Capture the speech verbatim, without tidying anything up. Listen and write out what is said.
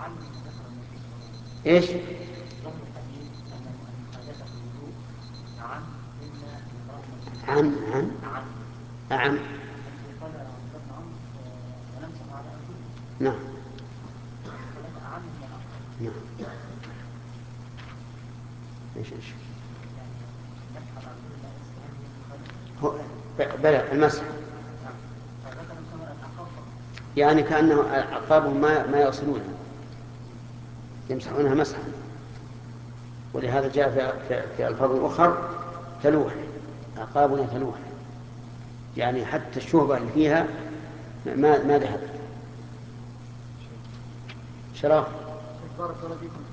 إيش؟ عن عن أعم. نعم نعم. إيش إيش؟ هو بلى المسح، يعني كأنه أعقابهم ما ما يصلونها، يمسحونها مسحا. ولهذا جاء في, في ألفاظ أخرى تلوح، أعقابنا تلوح، يعني حتى الشهبة اللي فيها ما ما ذهبت. شرف. بارك الله فيكم.